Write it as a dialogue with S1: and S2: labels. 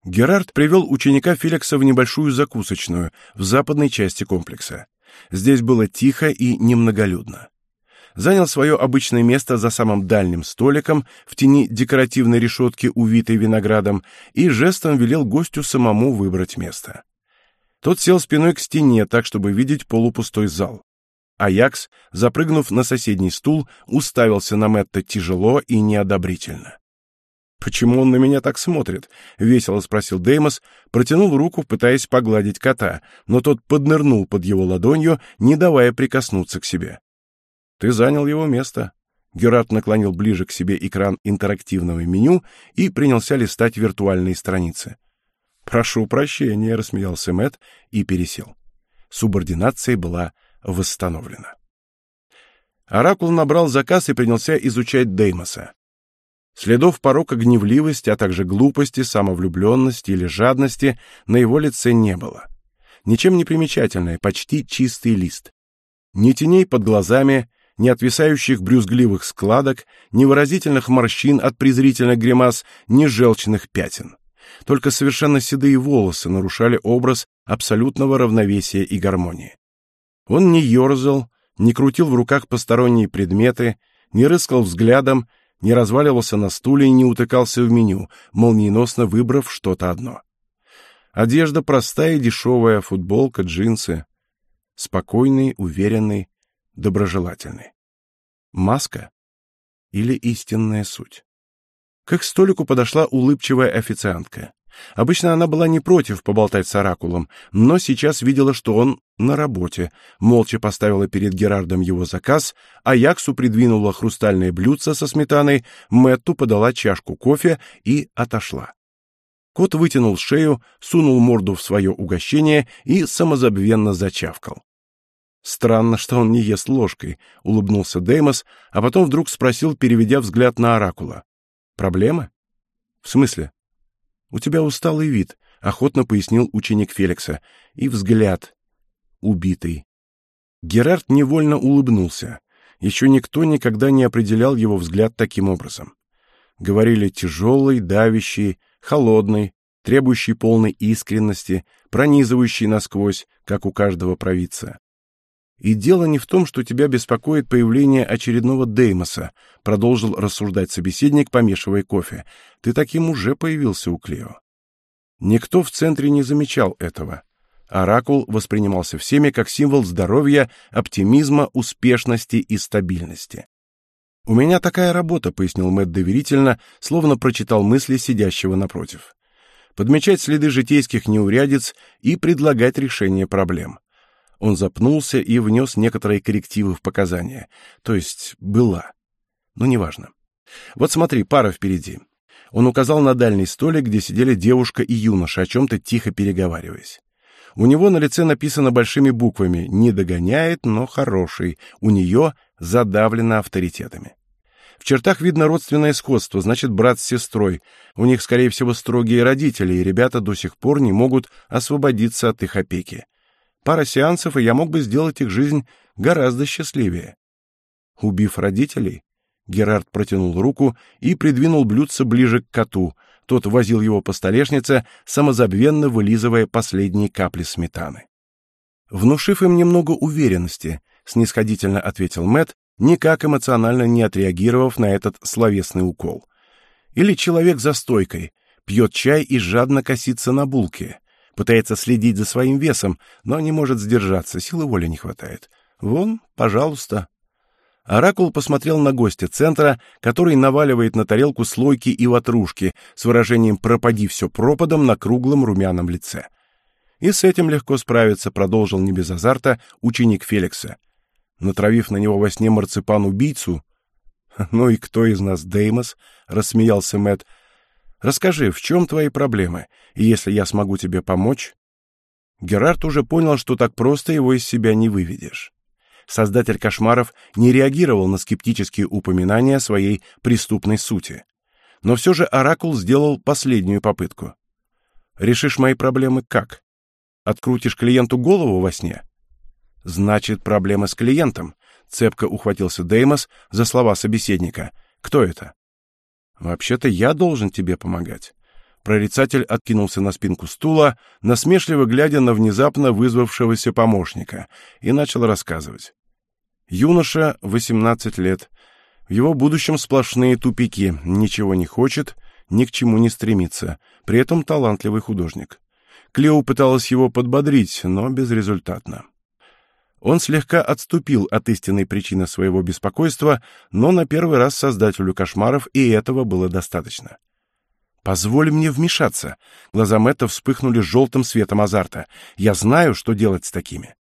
S1: Герард привел ученика Феликса в небольшую закусочную в западной части комплекса. Здесь было тихо и немноголюдно. Занял свое обычное место за самым дальним столиком в тени декоративной решетки, увитой виноградом, и жестом велел гостю самому выбрать место. Тот сел спиной к стене, так, чтобы видеть полупустой зал. Аякс, запрыгнув на соседний стул, уставился на Мэтта тяжело и неодобрительно. «Почему он на меня так смотрит?» — весело спросил Деймос, протянул руку, пытаясь погладить кота, но тот поднырнул под его ладонью, не давая прикоснуться к себе. «Ты занял его место». Герард наклонил ближе к себе экран интерактивного меню и принялся листать виртуальные страницы. «Прошу прощения», — рассмеялся Мэтт и пересел. Субординация была восстановлена. Оракул набрал заказ и принялся изучать Деймоса. Следов порока гневливости, а также глупости, самовлюбленности или жадности на его лице не было. Ничем не примечательное, почти чистый лист. Ни теней под глазами, ни отвисающих брюзгливых складок, ни выразительных морщин от презрительных гримас, ни желчных пятен. Только совершенно седые волосы нарушали образ абсолютного равновесия и гармонии. Он не ерзал, не крутил в руках посторонние предметы, не рыскал взглядом, не разваливался на стуле и не утыкался в меню, молниеносно выбрав что-то одно. Одежда простая и дешевая, футболка, джинсы. Спокойный, уверенный, доброжелательный. Маска или истинная суть? К их столику подошла улыбчивая официантка. Обычно она была не против поболтать с Оракулом, но сейчас видела, что он на работе, молча поставила перед Герардом его заказ, Аяксу придвинула хрустальное блюдце со сметаной, Мэтту подала чашку кофе и отошла. Кот вытянул шею, сунул морду в свое угощение и самозабвенно зачавкал. «Странно, что он не ест ложкой», — улыбнулся Деймос, а потом вдруг спросил, переведя взгляд на Оракула. «Проблема?» «В смысле?» «У тебя усталый вид», — охотно пояснил ученик Феликса, — «и взгляд убитый». Герард невольно улыбнулся. Еще никто никогда не определял его взгляд таким образом. Говорили тяжелый, давящий, холодный, требующий полной искренности, пронизывающий насквозь, как у каждого провидца. «И дело не в том, что тебя беспокоит появление очередного Деймоса», — продолжил рассуждать собеседник, помешивая кофе. «Ты таким уже появился у Клео». Никто в центре не замечал этого. Оракул воспринимался всеми как символ здоровья, оптимизма, успешности и стабильности. «У меня такая работа», — пояснил Мэтт доверительно, словно прочитал мысли сидящего напротив. «Подмечать следы житейских неурядиц и предлагать решение проблем». Он запнулся и внес некоторые коррективы в показания. То есть была. Но неважно. «Вот смотри, пара впереди». Он указал на дальний столик, где сидели девушка и юноша, о чем-то тихо переговариваясь. У него на лице написано большими буквами «Не догоняет, но хороший». У нее задавлено авторитетами. В чертах видно родственное сходство, значит, брат с сестрой. У них, скорее всего, строгие родители, и ребята до сих пор не могут освободиться от их опеки. Пара сеансов, и я мог бы сделать их жизнь гораздо счастливее. Убив родителей, Герард протянул руку и придвинул блюдце ближе к коту. Тот возил его по столешнице, самозабвенно вылизывая последние капли сметаны. «Внушив им немного уверенности», — снисходительно ответил Мэтт, никак эмоционально не отреагировав на этот словесный укол. «Или человек за стойкой, пьет чай и жадно косится на булки. Пытается следить за своим весом, но не может сдержаться, силы воли не хватает. Вон, пожалуйста». Оракул посмотрел на гостя центра, который наваливает на тарелку слойки и ватрушки с выражением «пропади все пропадом» на круглом румяном лице. И с этим легко справиться, продолжил не без азарта ученик Феликса. Натравив на него во сне марципан-убийцу... «Ну и кто из нас Деймос?» — рассмеялся Мэтт. «Расскажи, в чем твои проблемы, и если я смогу тебе помочь...» Герард уже понял, что так просто его из себя не выведешь. Создатель кошмаров не реагировал на скептические упоминания своей преступной сути. Но все же Оракул сделал последнюю попытку. «Решишь мои проблемы как? Открутишь клиенту голову во сне?» «Значит, проблема с клиентом», — цепко ухватился Деймос за слова собеседника. «Кто это?» «Вообще-то я должен тебе помогать. Прорицатель откинулся на спинку стула, насмешливо глядя на внезапно вызвавшегося помощника, и начал рассказывать. Юноша, 18 лет. В его будущем сплошные тупики, ничего не хочет, ни к чему не стремится, при этом талантливый художник. Клео пыталась его подбодрить, но безрезультатно. Он слегка отступил от истинной причины своего беспокойства, но на первый раз создателю кошмаров и этого было достаточно. «Позволь мне вмешаться». Глаза Мэтта вспыхнули желтым светом азарта. «Я знаю, что делать с такими».